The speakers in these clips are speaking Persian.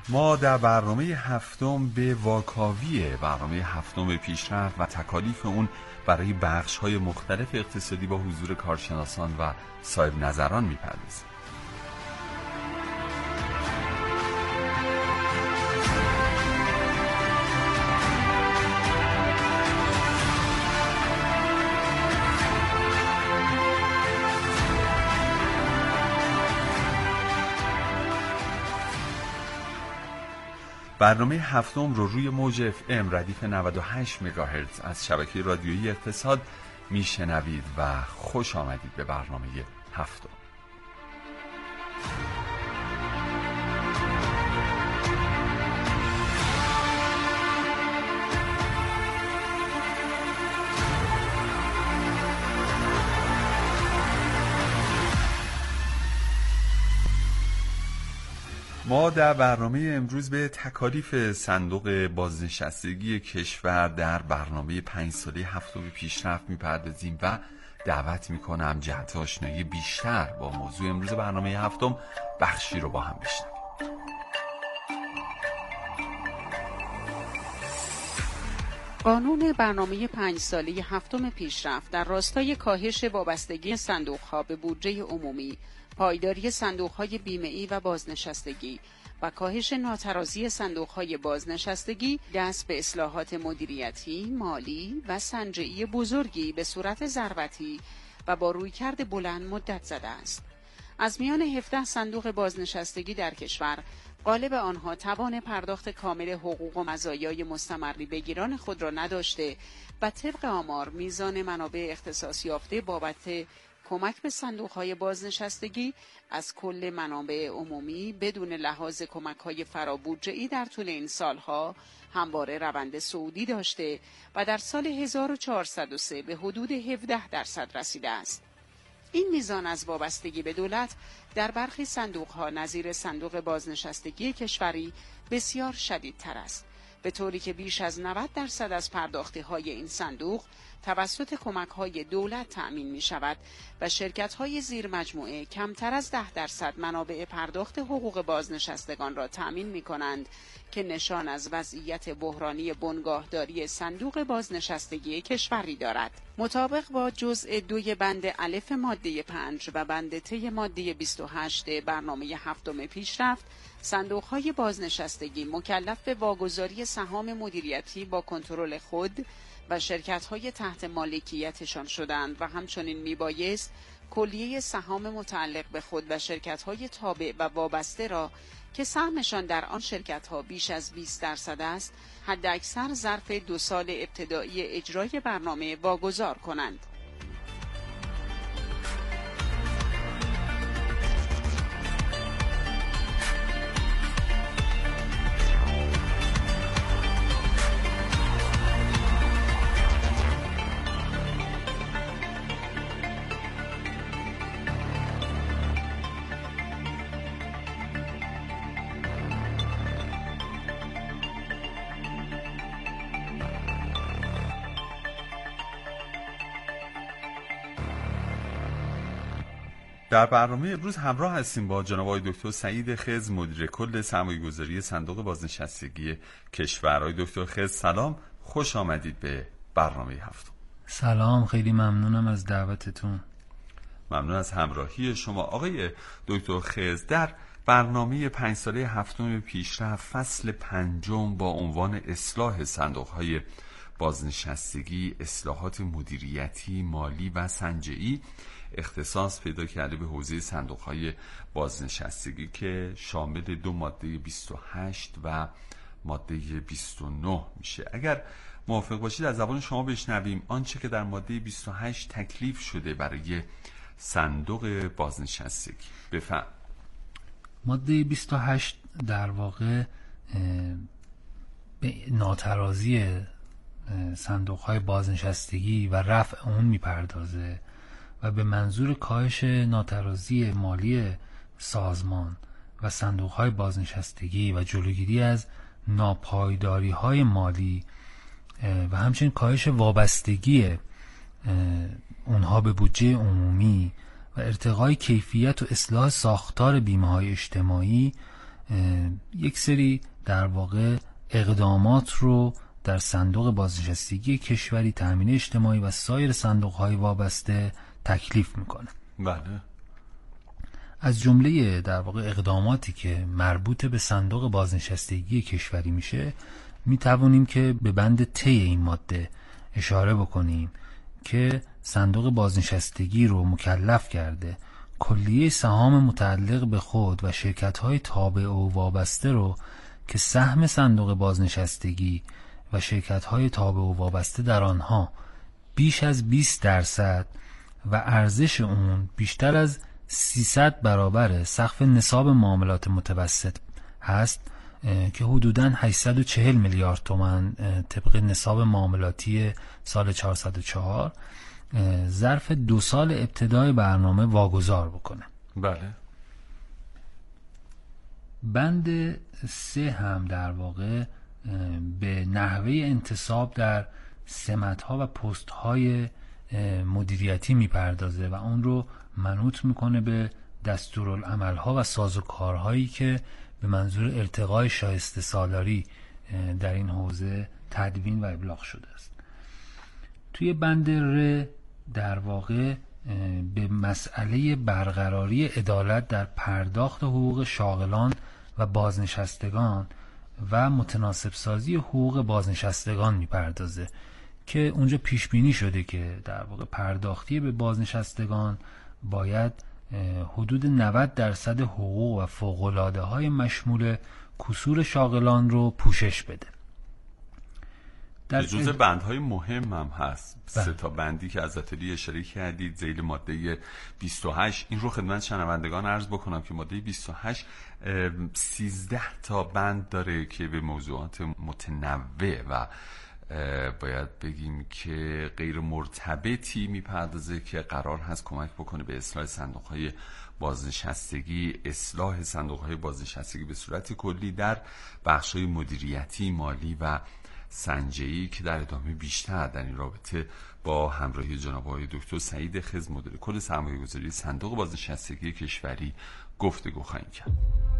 ما در برنامه هفتم به واکاوی برنامه هفتم پیشرفت و تکالیف اون برای بخش‌های مختلف اقتصادی با حضور کارشناسان و صاحب نظران می‌پردازیم. برنامه هفتم رو روی موج FM ردیف 98 مگاهرتز از شبکه رادیویی اقتصاد میشنوید و خوش آمدید به برنامه هفتم. ما در برنامه امروز به تکالیف صندوق بازنشستگی کشور در برنامه 5 ساله هفتم پیشرفت میپردازیم و دعوت میکنم جهت آشنایی بیشتر با موضوع امروز برنامه هفتم بخشی رو با هم بشنویم. قانون برنامه 5 ساله هفتم پیشرفت در راستای کاهش وابستگی صندوق‌ها به بودجه عمومی، پایداری صندوق‌های بیمه‌ای و بازنشستگی و کاهش ناترازی صندوق‌های بازنشستگی دست به اصلاحات مدیریتی، مالی و سنجعی بزرگی به صورت ضربتی و با رویکرد بلند مدت زده است. از میان 17 صندوق بازنشستگی در کشور، غالب آنها توان پرداخت کامل حقوق و مزایای مستمری بگیران خود را نداشته و طبق آمار میزان منابع اختصاص یافته بابت کمک به صندوق‌های بازنشستگی از کل منابع عمومی بدون لحاظ کمک‌های فرابودجه‌ای در طول این سالها همواره روند صعودی داشته و در سال 1403 به حدود 17% رسیده است. این میزان از وابستگی به دولت در برخی صندوق‌ها نظیر صندوق بازنشستگی کشوری بسیار شدیدتر است، به طوری که بیش از 90% از پرداختی‌های این صندوق توسط کمک‌های دولت تأمین می‌شود و شرکت‌های زیر مجموعه کمتر از 10% منابع پرداخت حقوق بازنشستگان را تأمین می‌کنند که نشان از وضعیت بحرانی بنگاهداری صندوق بازنشستگی کشوری دارد. مطابق با جزء 2 بند الف ماده 5 و بند ت ماده 28 برنامه هفتم پیشرفت، صندوق‌های بازنشستگی مکلف به واگذاری سهام مدیریتی با کنترل خود و شرکت‌های تحت مالکیتشان شدند و همچنین میبایست کلیه سهام متعلق به خود و شرکت‌های تابع و وابسته را که سهمشان در آن شرکت‌ها بیش از 20% است، حداکثر ظرف 2 سال ابتدایی اجرای برنامه واگذار کنند. در برنامه امروز همراه هستیم با جناب آقای دکتر سعید خضر، مدیر کل سرمایه‌گذاری صندوق بازنشستگی کشور. آقای دکتر خضر سلام، خوش آمدید به برنامه هفتم. سلام، خیلی ممنونم از دعوتتون. ممنون از همراهی شما. آقای دکتر خضر، در برنامه 5 ساله هفتم پیشرفت فصل 5 با عنوان اصلاح صندوق‌های بازنشستگی، اصلاحات مدیریتی، مالی و سنجعی اختصاص پیدا کرده به حوزه صندوق‌های بازنشستگی که شامل 2 ماده 28 و ماده 29 میشه. اگر موافق باشید از زبان شما بشنویم آنچه که در ماده 28 تکلیف شده برای صندوق بازنشستگی. بفهم. ماده 28 در واقع به ناترازی صندوق‌های بازنشستگی و رفع اون میپردازه و به منظور کاهش ناترازی مالی سازمان و صندوق‌های بازنشستگی و جلوگیری از ناپایداری‌های مالی و همچنین کاهش وابستگی اونها به بودجه عمومی و ارتقای کیفیت و اصلاح ساختار بیمه‌های اجتماعی یک سری در واقع اقدامات رو در صندوق بازنشستگی کشوری، تامین اجتماعی و سایر صندوق‌های وابسته تکلیف میکنه. بله. از جمله در واقع اقداماتی که مربوط به صندوق بازنشستگی کشوری میشه، میتوانیم که به بند ت این ماده اشاره بکنیم که صندوق بازنشستگی رو مکلف کرده کلیه سهام متعلق به خود و شرکت‌های تابع و وابسته رو که سهم صندوق بازنشستگی و شرکت‌های تابع و وابسته در آنها بیش از 20% و ارزش اون بیشتر از 300 برابر سقف نصاب معاملات متوسط هست که حدوداً 840 میلیارد تومان طبق نصاب معاملاتی سال 404 ظرف 2 سال ابتدای برنامه واگذار بکنه. بله. بند 3 هم در واقع به نحوه انتصاب در سمت‌ها و پست‌های مدیریتی میپردازه و اون رو منوط میکنه به دستورالعمل‌ها و سازوکارهایی که به منظور ارتقای شایسته سالاری در این حوزه تدوین و ابلاغ شده است. توی بند ر در واقع به مسئله برقراری عدالت در پرداخت حقوق شاغلان و بازنشستگان و متناسب سازی حقوق بازنشستگان میپردازه که اونجا پیش بینی شده که در واقع پرداختی به بازنشستگان باید حدود 90% حقوق و فوق‌العاده‌های مشمول کسور شاغلان رو پوشش بده. در جزء بندهای مهم هم هست. بله. 3 تا بندی که از اتلی اشاره کردید ذیل ماده 28، این رو خدمت شنوندگان عرض بکنم که ماده 28 13 تا بند داره که به موضوعات متنوع و باید بگیم که غیر مرتبطی میپردازه که قرار هست کمک بکنه به اصلاح صندوق‌های بازنشستگی، اصلاح صندوق‌های بازنشستگی به صورت کلی در بخش‌های مدیریتی، مالی و سنجشی که در ادامه بیشتر در این رابطه با همراهی جناب آقای دکتر سعید خضر مدیر کل سرمایه‌گذاری صندوق بازنشستگی کشوری گفتگو خواهیم کرد.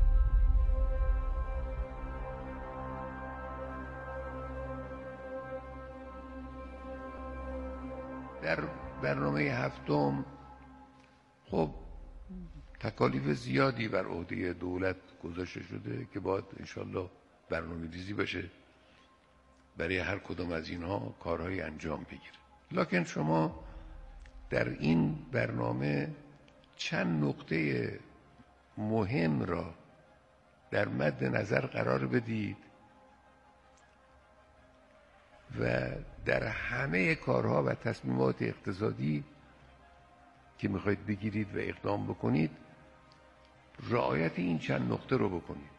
در برنامه 7 خب تکالیف زیادی بر عهده دولت گذاشته شده که باید انشالله برنامه ریزی بشه برای هر کدام از اینها کارهای انجام بگیره. لکن شما در این برنامه چند نقطه مهم را در مد نظر قرار بدید و در همه کارها و تصمیمات اقتصادی که میخواید بگیرید و اقدام بکنید رعایت این چند نقطه رو بکنید.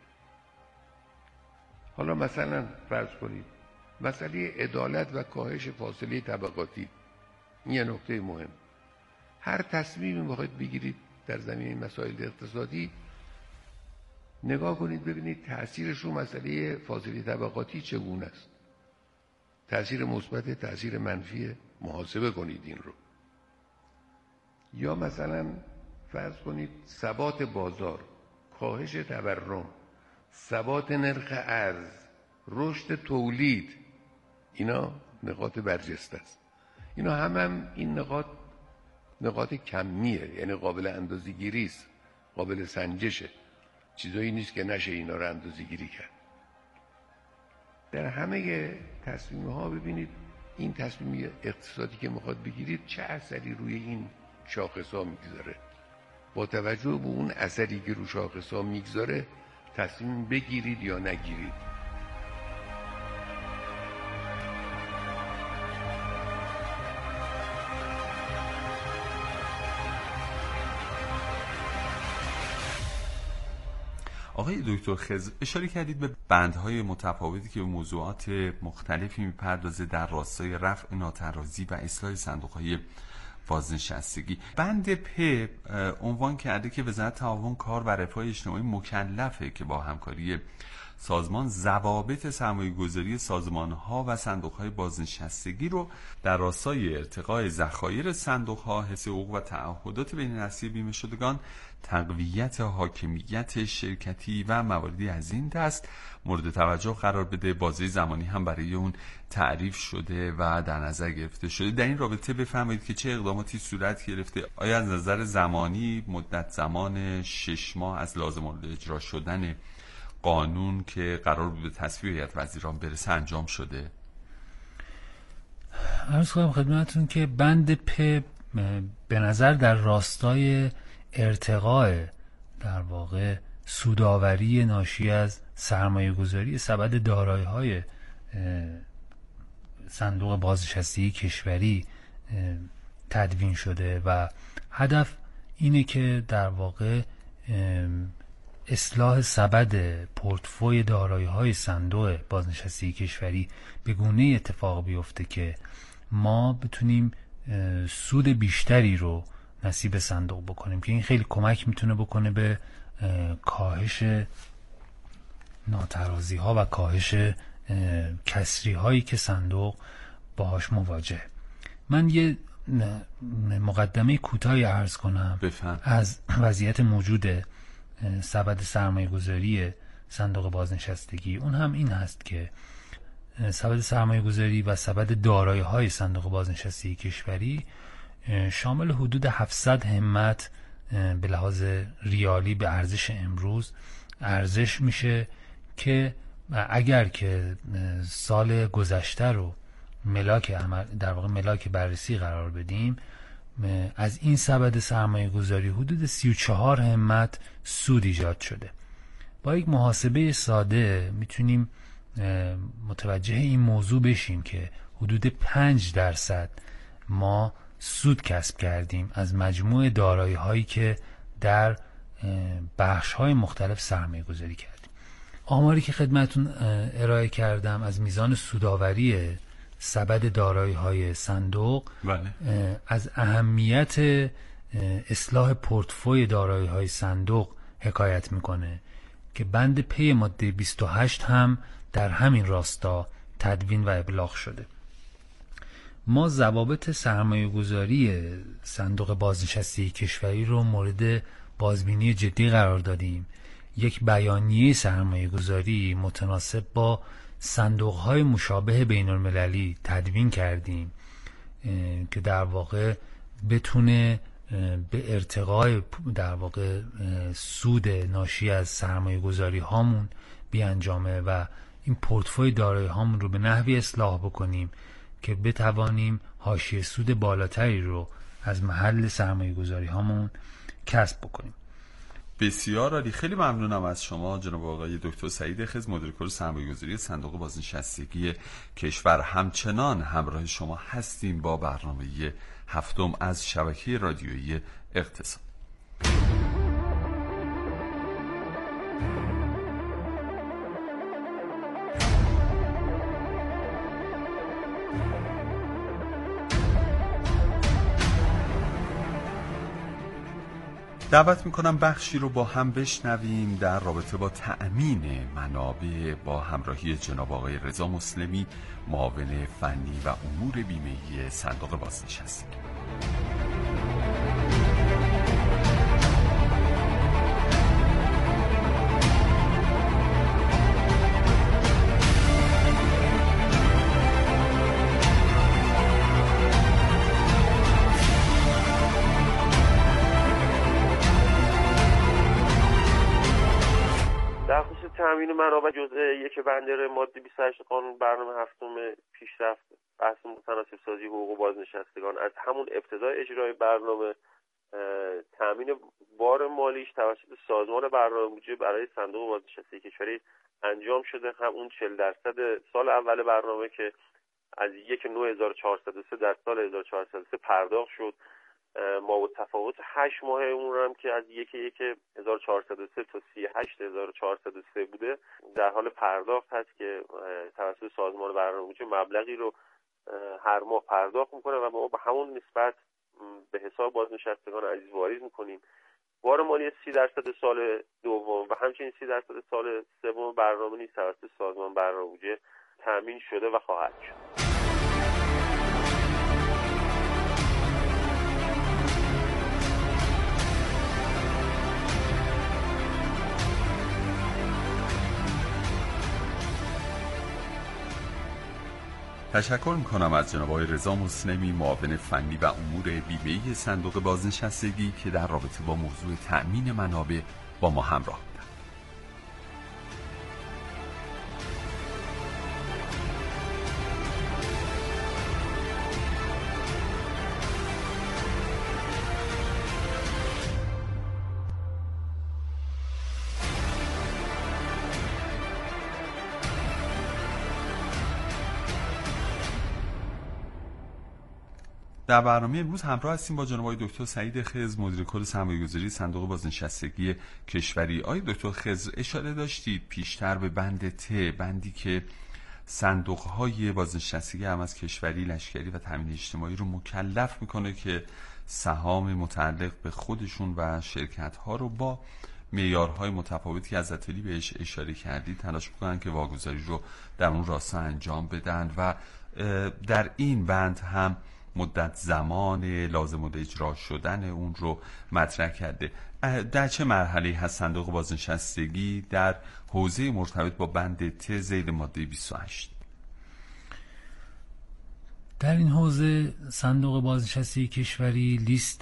حالا مثلا فرض کنید مسئله عدالت و کاهش فاصله طبقاتی، این یه نقطه مهم. هر تصمیمی میخواید بگیرید در زمینه مسائل اقتصادی نگاه کنید ببینید تأثیرش رو مسئله فاصله طبقاتی چگونه است، تأثیر مثبت، تأثیر منفی، محاسبه کنید این رو. یا مثلا فرض کنید ثبات بازار، کاهش تورم، ثبات نرخ ارز، رشد تولید، اینا نقاط برجسته است. اینا هم این نقاط کمیه، یعنی قابل اندازه‌گیری است، قابل سنجشه، چیزایی نیست که نشه اینا رو اندازه‌گیری کرد. در همه تصمیم ها ببینید این تصمیم اقتصادی که میخواد بگیرید چه اثری روی این شاخص ها میگذاره. با توجه به اون اثری که روی شاخص ها میگذاره تصمیم بگیرید یا نگیرید. آقای دکتر خضر اشاره کردید به بندهای متفاوتی که به موضوعات مختلفی میپردازه در راستای رفع ناترازی و اصلاح صندوق‌های بازنشستگی. بند پ عنوان کرده که وزارت تعاون، کار و رفاه اجتماعی مکلفه که با همکاری سازمان ضوابط سرمایه‌گذاری سازمان‌ها و صندوق‌های بازنشستگی رو در راستای ارتقاء ذخایر صندوق‌ها، حفظ حقوق و تعهدات بین نسلی بیمه شدگان، تقویت حاکمیت شرکتی و مواردی از این دست مورد توجه قرار بده. بازه زمانی هم برای اون تعریف شده و در نظر گرفته شده. در این رابطه بفرمایید که چه اقداماتی صورت گرفته؟ آیا از نظر زمانی مدت زمان 6 ماه از لازم اجرا شدن قانون که قرار بود به تصویب هیئت وزیران برسه انجام شده؟ عرض کنم خدمتتون که بند پ به نظر در راستای ارتقاء در واقع سودآوری ناشی از سرمایه گذاری سبد دارایی‌های صندوق بازنشستگی کشوری تدوین شده و هدف اینه که در واقع اصلاح سبد پورتفوی دارایی‌های صندوق بازنشستگی کشوری به گونه اتفاق بیفته که ما بتونیم سود بیشتری رو نصیب صندوق بکنیم، که این خیلی کمک میتونه بکنه به کاهش ناترازی ها و کاهش کسری هایی که صندوق باهاش مواجه. من یه مقدمه کوتاهی عرض کنم از وضعیت موجود سبد سرمایه گذاری صندوق بازنشستگی. اون هم این هست که سبد سرمایه گذاری و سبد دارایی های صندوق بازنشستگی کشوری شامل حدود 700 همت به لحاظ ریالی به ارزش امروز ارزش میشه که اگر که سال گذشته رو در واقع ملاک بررسی قرار بدیم، از این سبد سرمایه گذاری حدود 34 همت سود ایجاد شده. با یک محاسبه ساده میتونیم متوجه این موضوع بشیم که حدود 5% ما سود کسب کردیم از مجموع دارایی هایی که در بخش های مختلف سرمایه گذاری کردیم. آماری که خدمتون ارائه کردم از میزان سودآوری سبد دارایی های صندوق از اهمیت اصلاح پورتفوی دارایی های صندوق حکایت میکنه که بند پی ماده 28 هم در همین راستا تدوین و ابلاغ شده. ما ضوابط سرمایه گذاری صندوق بازنشستگی کشوری رو مورد بازبینی جدی قرار دادیم. یک بیانیه سرمایه گذاری متناسب با صندوق های مشابه بین المللی تدوین کردیم که در واقع بتونه به ارتقای در واقع سود ناشی از سرمایه گذاری هامون بیانجامه و این پورتفوی دارایی هامون رو به نحوی اصلاح بکنیم که بتوانیم حاشیه سود بالاتری رو از محل سرمایه گذاری هامون کسب بکنیم. بسیار عالی. خیلی ممنونم از شما جناب آقای دکتر سعید خضر، مدیر کل سرمایه‌گذاری صندوق بازنشستگی کشور. همچنان همراه شما هستیم با برنامه هفتم از شبکه رادیویی اقتصاد. دعوت میکنم بخشی رو با هم بشنویم در رابطه با تأمین منابع با همراهی جناب آقای رضا مسلمی، معاون فنی و امور بیمه‌ای صندوق بازنشستگی. تأمین منابع جزء یک بند ماده 28 قانون برنامه هفتم پیشرفت بحث متناسب سازی حقوق بازنشستگان از همون ابتدای اجرای برنامه تأمین بار مالیش توسط سازمان برنامه بودجه برای صندوق بازنشستگی کشوری انجام شده. همون 40% سال اول برنامه که از 1/9/1403 در سال 1403 پرداخت شد، ما با تفاوت 8 ماه اون هم که از 1/1/1403 تا 30/8/1403 بوده در حال پرداخت هست که توسط سازمان برنامه بودجه مبلغی رو هر ماه پرداخت میکنه و ما با همون نسبت به حساب بازنشستگان عزیز واریز میکنیم بار مالی 30% سال دوم و همچنین 30% سال سوم برنامه نیز توسط سازمان برنامه بودجه تامین شده و خواهد شد. تشکر میکنم از جناب آقای رضا مسلمی، معاون فنی و امور بیمه‌ای صندوق بازنشستگی که در رابطه با موضوع تأمین منابع با ما همراه بودند. در برنامه امروز همراه هستیم با جناب آقای دکتر سعید خضر، مدیر کل سرمایه‌گذاری صندوق بازنشستگی کشوری. آقای دکتر خضر، اشاره داشتید پیشتر به بند بندی که صندوق‌های بازنشستگی هم از کشوری، لشکری و تامین اجتماعی رو مکلف میکنه که سهام متعلق به خودشون و شرکت‌ها رو با معیارهای متفاوتی از اتلی بهش اشاره کردید تلاش میکنن که واگذاری رو در اون راستا انجام بدن و در این بند هم مدت زمان لازم و اجرا شدن اون رو مطرح کرده. در چه مرحله هست صندوق بازنشستگی در حوزه مرتبط با بند ت ذیل ماده 28؟ در این حوزه صندوق بازنشستگی کشوری لیست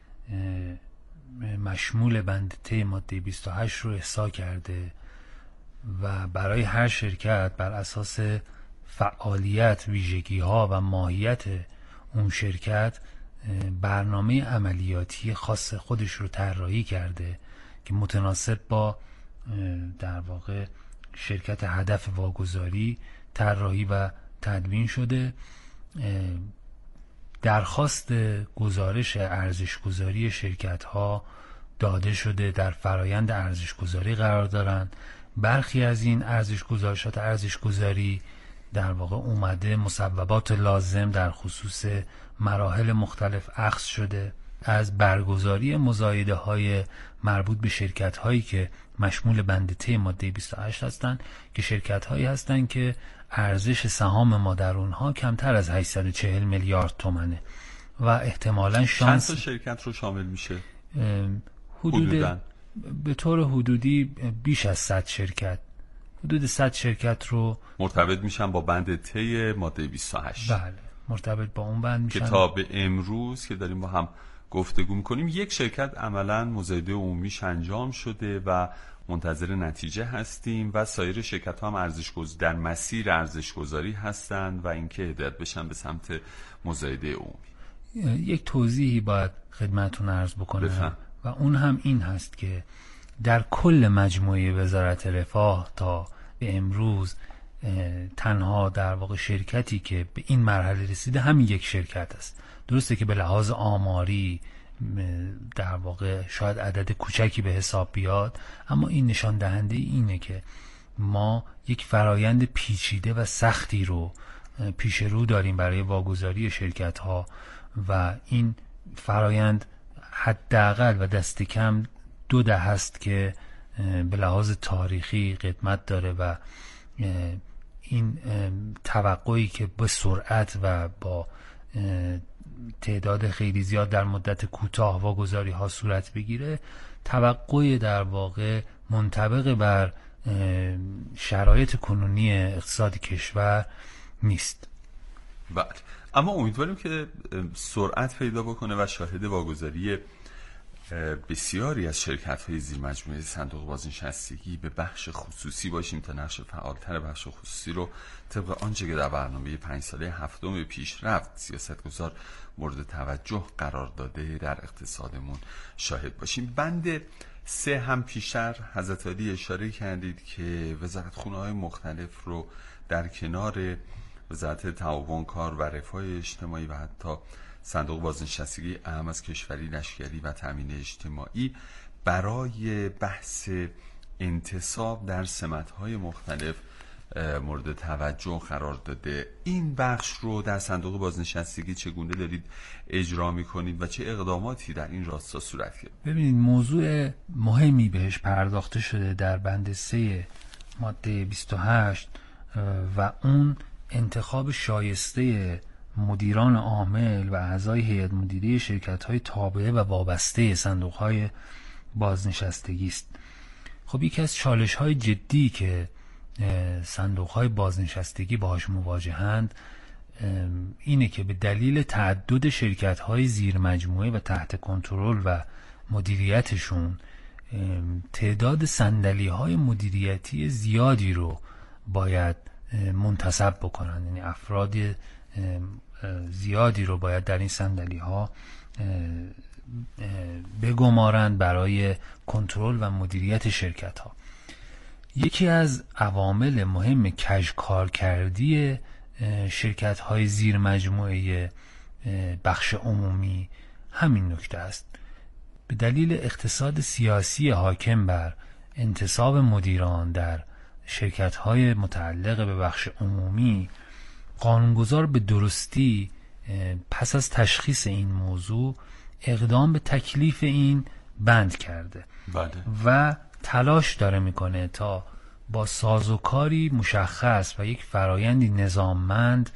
مشمول بند ت ماده 28 رو احصا کرده و برای هر شرکت بر اساس فعالیت، ویژگی‌ها و ماهیت اون شرکت برنامه عملیاتی خاص خودش رو طراحی کرده که متناسب با در واقع شرکت هدف واگذاری طراحی و تدوین شده. درخواست گزارش ارزش‌گذاری شرکت‌ها داده شده، در فرایند ارزش‌گذاری قرار دارند. برخی از این گزارشات ارزش‌گذاری در واقع اومده مصوبات لازم در خصوص مراحل مختلف اخذ شده. از برگزاری مزایده های مربوط به شرکت هایی که مشمول بند ت ماده 28 هستند که شرکت هایی هستند که ارزش سهام ما در اونها کمتر از 840 میلیارد تومنه و احتمالاً شانس. چند تا شرکت رو شامل میشه؟ حدود به طور حدودی بیش از 100 شرکت، حدود 100 شرکت رو مرتبط میشن با بند ت ماده 28. بله، مرتبط با اون بند میشن. که تا به امروز که داریم با هم گفتگو میکنیم یک شرکت عملاً مزایده عمومیش انجام شده و منتظر نتیجه هستیم و سایر شرکت ها هم در مسیر ارزش‌گذاری هستند و اینکه هدایت بشن به سمت مزایده عمومی. یک توضیحی باید خدمتتون عرض بکنم و اون هم این هست که در کل مجموعه وزارت رفاه تا به امروز تنها در واقع شرکتی که به این مرحله رسیده همین یک شرکت است. درسته که به لحاظ آماری در واقع شاید عدد کوچکی به حساب بیاد، اما این نشان دهنده اینه که ما یک فرایند پیچیده و سختی رو پیش رو داریم برای واگذاری شرکت ها و این فرایند حداقل و دست کم 2 دهه است که به لحاظ تاریخی قدمت داره و این توقعی که با سرعت و با تعداد خیلی زیاد در مدت کوتاه واگذاری ها صورت بگیره، توقع در واقع منطبق بر شرایط کنونی اقتصاد کشور نیست. بله، اما امیدواریم که سرعت پیدا بکنه و شاهد واگذاری بسیاری از شرکت‌های زیر مجموعه صندوق بازنشستگی به بخش خصوصی باشیم تا نقش فعالتر بخش خصوصی رو طبق آنچه که در برنامه 5 ساله هفتم پیشرفت سیاستگزار مورد توجه قرار داده در اقتصادمون شاهد باشیم. بند 3 هم پیشتر حضرت علی اشاره کردید که وزارتخونه‌های مختلف رو در کنار وزارت تعاون کار و رفاه اجتماعی و حتی صندوق بازنشستگی اهم از کشوری، لشکری و تامین اجتماعی برای بحث انتصاب در سمت‌های مختلف مورد توجه قرار داده. این بخش رو در صندوق بازنشستگی چگونه دارید اجرا میکنید و چه اقداماتی در این راستا صورت گرفت؟ ببینید موضوع مهمی بهش پرداخته شده در بند 3 ماده 28 و اون انتخاب شایسته مدیران عامل و اعضای هیئت مدیره شرکت‌های تابعه و وابسته صندوق‌های بازنشستگی است. خب یکی از چالش‌های جدی که صندوق‌های بازنشستگی باهاش مواجهند اینه که به دلیل تعدد شرکت‌های زیر مجموعه و تحت کنترل و مدیریتشون تعداد صندلی‌های مدیریتی زیادی رو باید منتصب بکنن، یعنی افراد زیادی رو باید در این صندلی‌ها بگمارند برای کنترل و مدیریت شرکت‌ها. یکی از عوامل مهم کژکارکردی شرکت‌های زیر مجموعه بخش عمومی همین نکته است. به دلیل اقتصاد سیاسی حاکم بر انتصاب مدیران در شرکت‌های متعلق به بخش عمومی، قانونگذار به درستی پس از تشخیص این موضوع اقدام به تکلیف این بند کرده. بله. و تلاش داره میکنه تا با سازوکاری مشخص و یک فرایندی نظاممند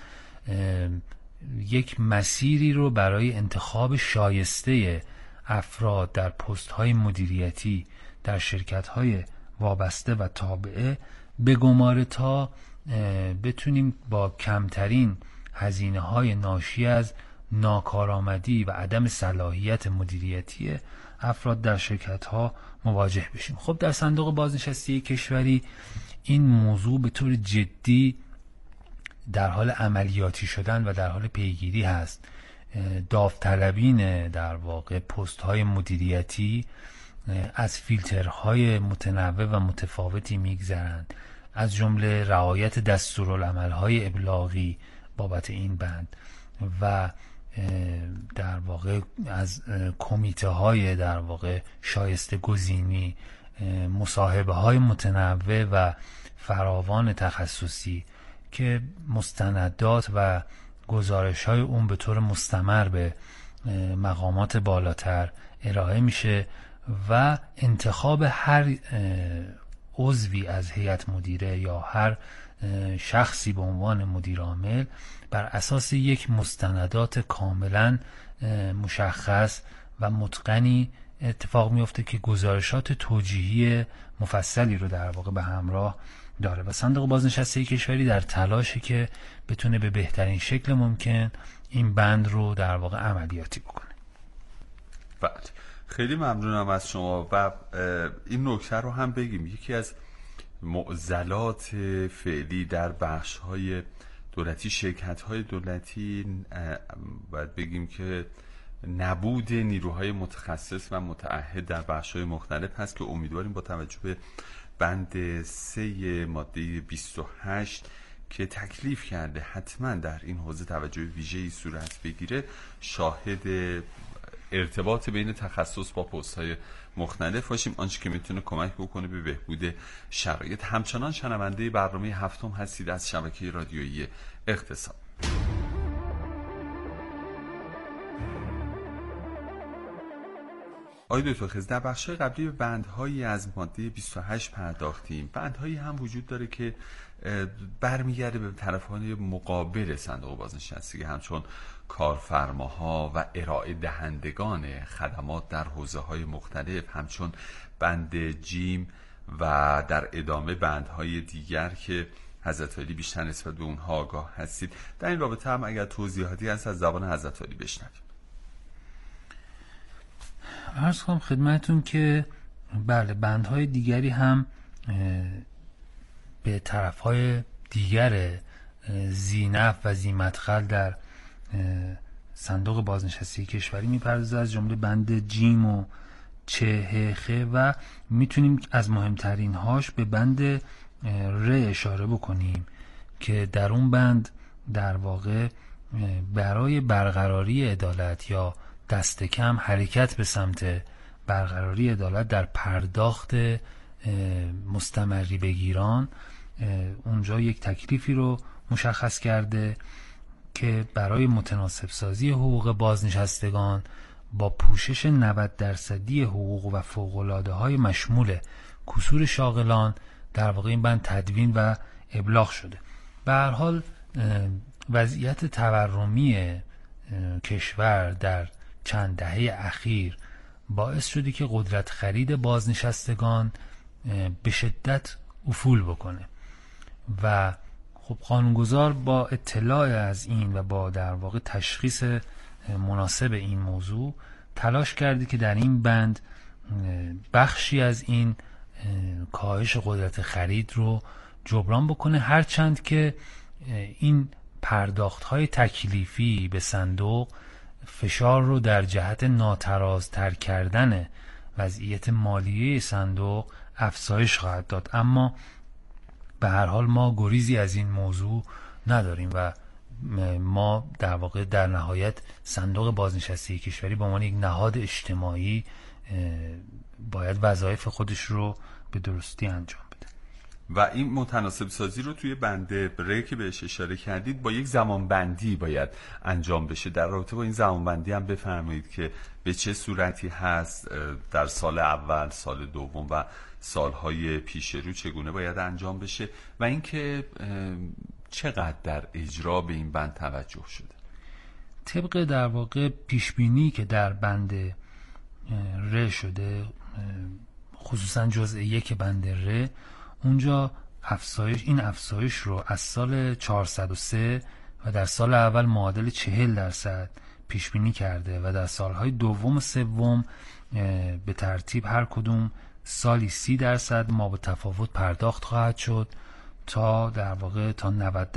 یک مسیری رو برای انتخاب شایسته افراد در پست‌های مدیریتی در شرکت‌های وابسته و تابعه بگماره تا بتونیم با کمترین هزینه‌های ناشی از ناکارآمدی و عدم صلاحیت مدیریتی افراد در شرکت‌ها مواجه بشیم. خب در صندوق بازنشستگی کشوری این موضوع به طور جدی در حال عملیاتی شدن و در حال پیگیری هست. داوطلبین در واقع پست‌های مدیریتی از فیلترهای متنوع و متفاوتی میگذرند، از جمله رعایت دستورالعمل‌های ابلاغی بابت این بند و در واقع از کمیته های در واقع شایسته گزینی، مصاحبه های متنوع و فراوان تخصصی که مستندات و گزارش های اون به طور مستمر به مقامات بالاتر ارائه میشه و انتخاب هر عضوی از هیئت مدیره یا هر شخصی به عنوان مدیر عامل بر اساس یک مستندات کاملا مشخص و متقنی اتفاق میفته که گزارشات توجیهی مفصلی رو در واقع به همراه داره و صندوق بازنشستگی کشوری در تلاشه که بتونه به بهترین شکل ممکن این بند رو در واقع عملیاتی بکنه. بله، خیلی ممنونم از شما و این نکته رو هم بگیم. یکی از معضلات فعلی در بخش‌های دولتی، شرکت‌های دولتی، باید بگیم که نبود نیروهای متخصص و متعهد در بخش‌های مختلف هست که امیدواریم با توجه به بند 3 ماده 28 که تکلیف کرده حتما در این حوزه توجه ویژه‌ای صورت بگیره، شاهد ارتباط بین تخصص با پست‌های مختلف باشیم، آنچه که میتونه کمک بکنه به بهبود شرایط. همچنان شنونده برنامه هفتم هستید از شبکه رادیویی اقتصاد. آقای دکتر خز، در بخش قبلی به بندهایی از ماده 28 پرداختیم. بندهایی هم وجود داره که برمیگرده به طرفان مقابل صندوق بازنشستگی، همچون کارفرماها و ارائه دهندگان خدمات در حوزه‌های مختلف، همچون بند جیم و در ادامه بندهای دیگر که حضرت علی بیشتر نسبت به اونها آگاه هستید. در این رابطه هم اگر توضیحاتی هست از زبان حضرت علی بشنویم. عرض کنم خدمتون که بله، بندهای دیگری هم به طرفهای دیگر ذی‌نفع و ذی‌مدخل در صندوق بازنشستگی کشوری میپردازه، از جمله بند جیم و چه و میتونیم از مهمترین هاش به بند ر اشاره بکنیم که در اون بند در واقع برای برقراری عدالت یا دست کم حرکت به سمت برقراری عدالت در پرداخت مستمری بگیران اونجا یک تکلیفی رو مشخص کرده که برای متناسب سازی حقوق بازنشستگان با پوشش 90% حقوق و فوق‌العاده‌های مشمول کسور شاغلان در واقع این بند تدوین و ابلاغ شده. به هر حال وضعیت تورمی کشور در چند دهه اخیر باعث شده که قدرت خرید بازنشستگان به شدت افول بکنه و خب قانونگذار با اطلاع از این و با در واقع تشخیص مناسب این موضوع تلاش کرده که در این بند بخشی از این کاهش قدرت خرید رو جبران بکنه، هرچند که این پرداخت‌های تکلیفی به صندوق فشار رو در جهت ناترازتر کردن وضعیت مالیه صندوق افزایش خواهد داد. اما به هر حال ما گریزی از این موضوع نداریم و ما در واقع در نهایت صندوق بازنشستگی کشوری به عنوان یک نهاد اجتماعی باید وظایف خودش رو به درستی انجام بده و این متناسب سازی رو توی بنده بره که بهش اشاره کردید با یک زمانبندی باید انجام بشه. در رابطه با این زمانبندی هم بفرمایید که به چه صورتی هست، در سال اول، سال دوم و سالهای پیش رو چگونه باید انجام بشه و اینکه چقدر در اجرا به این بند توجه شده. طبق در واقع پیشبینی که در بند ر شده، خصوصا جزء 1 بند ر، اونجا این افزایش رو از سال 403 و در سال اول معادل 40% پیش بینی کرده و در سالهای دوم و سوم به ترتیب هر کدوم سالی 30% ما به تفاوت پرداخت خواهد شد تا در واقع تا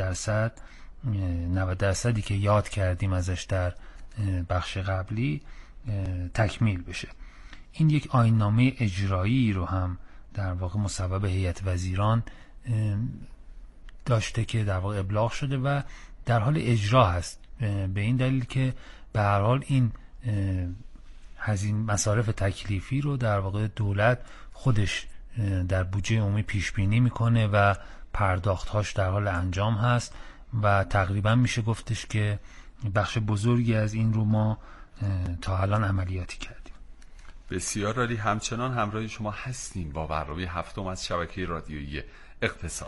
90% که یاد کردیم ازش در بخش قبلی تکمیل بشه. این یک آیین‌نامه اجرایی رو هم در واقع مصوب هیئت وزیران داشته که در واقع ابلاغ شده و در حال اجرا هست، به این دلیل که به هر حال این مصارف تکلیفی رو در واقع دولت خودش در بودجه عمومی پیش بینی میکنه و پرداخت‌هاش در حال انجام هست و تقریبا میشه گفتش که بخش بزرگی از این رو ما تا الان عملیاتی کردیم. بسیار عالی. همچنان همراه شما هستیم با برنامه هفتم از شبکه رادیویی اقتصاد.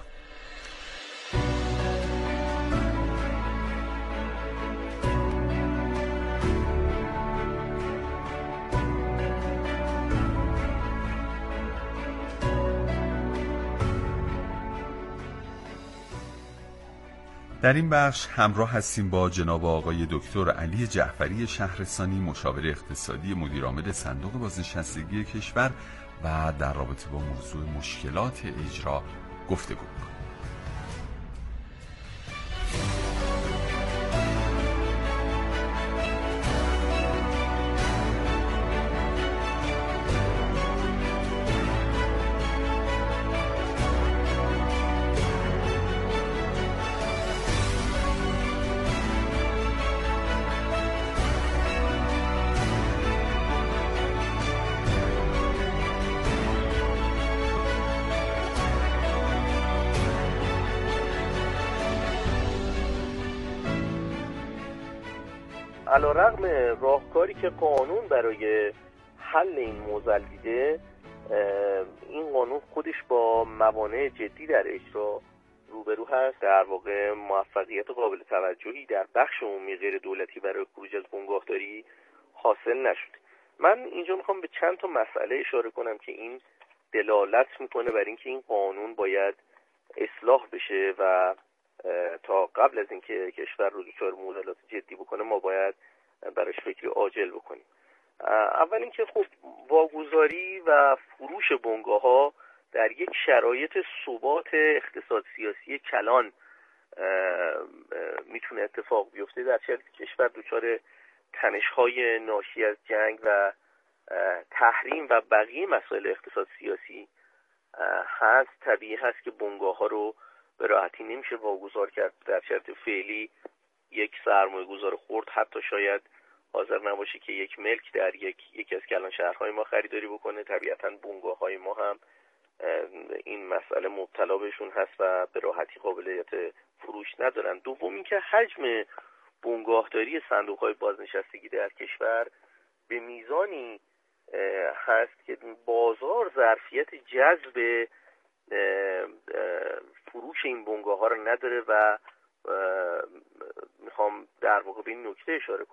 در این بخش همراه هستیم با جناب آقای دکتر علی جعفری شهرستانی، مشاور اقتصادی مدیرعامل صندوق بازنشستگی کشور و در رابطه با موضوع مشکلات اجرا گفتگو می‌کنیم. علیرغم راهکاری که قانون برای حل این معضل دیده، این قانون خودش با موانع جدی در اجرا روبرو هست. در واقع موفقیت قابل توجهی در بخش عمومی غیر دولتی برای خروج از بنگاهداری حاصل نشد. من اینجا میخوام به چند تا مسئله اشاره کنم که این دلالت میکنه بر اینکه این قانون باید اصلاح بشه و تا قبل از اینکه کشور رو دچار معضلات جدی بکنه ما باید براش فکری عاجل بکنیم. اول اینکه خب واگذاری و فروش بنگاه‌ها در یک شرایط ثبات اقتصاد سیاسی کلان میتونه اتفاق بیفته، در شرایطی که کشور دچار تنش‌های ناشی از جنگ و تحریم و بقیه مسائل اقتصاد سیاسی هست. طبیعی هست که بنگاه‌ها رو به راحتی نمیشه واگذار کرد. در شرایط فعلی یک سرمایه‌گذار خرد حتی شاید حاضر نباشه که یک ملک در یکی از کلان شهرهای ما خریداری بکنه. طبیعتاً بنگاه‌های ما هم این مسئله مبتلا بهشون هست و به راحتی قابلیت فروش ندارن. دوم اینکه حجم بنگاهداری صندوق‌های بازنشستگی در کشور به میزانی هست که بازار ظرفیت جذب فروش این بنگاه ها رو نداره و میخوام در واقع به این نکته اشاره کنم